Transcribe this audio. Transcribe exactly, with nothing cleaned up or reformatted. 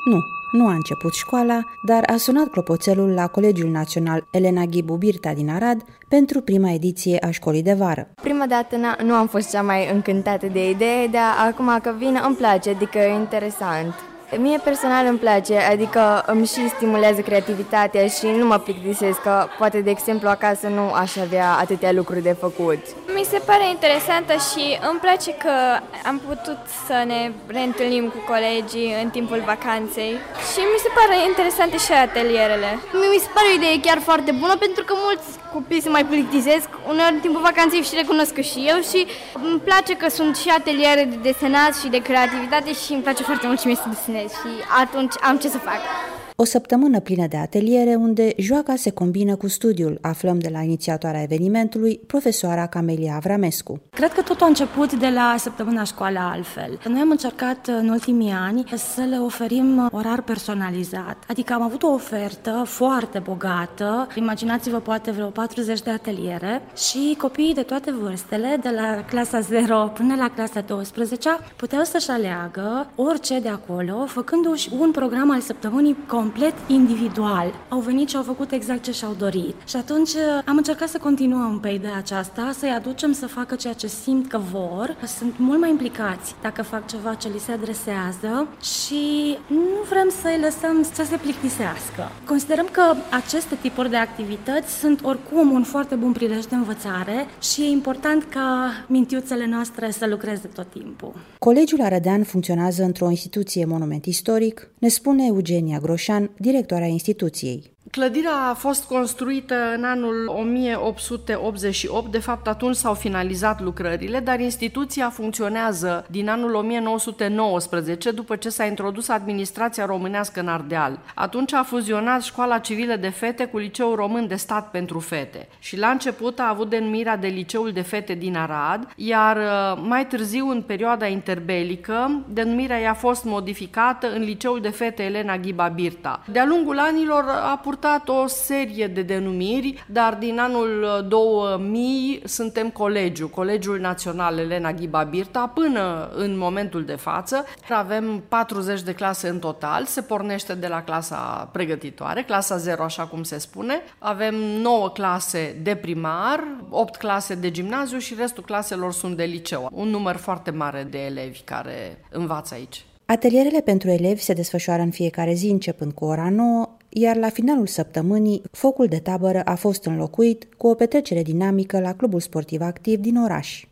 Nu, nu a început școala, dar a sunat clopoțelul la Colegiul Național Elena Ghibu Birta din Arad pentru prima ediție a școlii de vară. Prima dată nu am fost cea mai încântată de idee, dar acum că vine îmi place, adică e interesant. Mie personal îmi place, adică îmi și stimulează creativitatea și nu mă plictisesc, că poate, de exemplu, acasă nu aș avea atâtea lucruri de făcut. Mi se pare interesantă și îmi place că am putut să ne reîntâlnim cu colegii în timpul vacanței și mi se pare interesante și atelierele. Mi se pare o idee chiar foarte bună, pentru că mulți copii se mai plictisesc, uneori în timpul vacanței și recunosc și eu, și îmi place că sunt și ateliere de desenat și de creativitate și îmi place foarte mult și mie să desenez și atunci am ce să fac. O săptămână plină de ateliere unde joaca se combină cu studiul, aflăm de la inițiatoarea evenimentului, profesoara Camelia Avramescu. Cred că totul a început de la săptămâna școala altfel. Noi am încercat în ultimii ani să le oferim orar personalizat, adică am avut o ofertă foarte bogată, imaginați-vă poate vreo patruzeci de ateliere și copiii de toate vârstele, de la clasa zero până la clasa douăsprezecea, puteau să-și aleagă orice de acolo, făcându-și un program al săptămânii complet individual. Au venit și au făcut exact ce și-au dorit. Și atunci am încercat să continuăm pe ideea aceasta, să-i aducem să facă ceea ce simt că vor. Sunt mult mai implicați dacă fac ceva ce li se adresează și nu vrem să-i lăsăm să se plictisească. Considerăm că aceste tipuri de activități sunt oricum un foarte bun prilej de învățare și e important ca mintiuțele noastre să lucreze tot timpul. Colegiul Arădean funcționează într-o instituție monument istoric, ne spune Eugenia Groșan, directoarea instituției. Clădirea a fost construită în anul o mie opt sute optzeci și opt, de fapt atunci s-au finalizat lucrările, dar instituția funcționează din anul o mie nouă sute nouăsprezece, după ce s-a introdus administrația românească în Ardeal. Atunci a fuzionat Școala Civilă de Fete cu Liceul Român de Stat pentru Fete și la început a avut denumirea de Liceul de Fete din Arad, iar mai târziu, în perioada interbelică, denumirea i-a fost modificată în Liceul de Fete Elena Ghiba Birta. De-a lungul anilor a purtat o serie de denumiri, dar din anul două mii suntem colegiu, Colegiul Național Elena Ghiba Birta, până în momentul de față. Avem patruzeci de clase în total, se pornește de la clasa pregătitoare, clasa zero, așa cum se spune. Avem nouă clase de primar, opt clase de gimnaziu și restul claselor sunt de liceu. Un număr foarte mare de elevi care învață aici. Atelierele pentru elevi se desfășoară în fiecare zi, începând cu ora nouă, iar la finalul săptămânii, focul de tabără a fost înlocuit cu o petrecere dinamică la Clubul Sportiv Activ din oraș.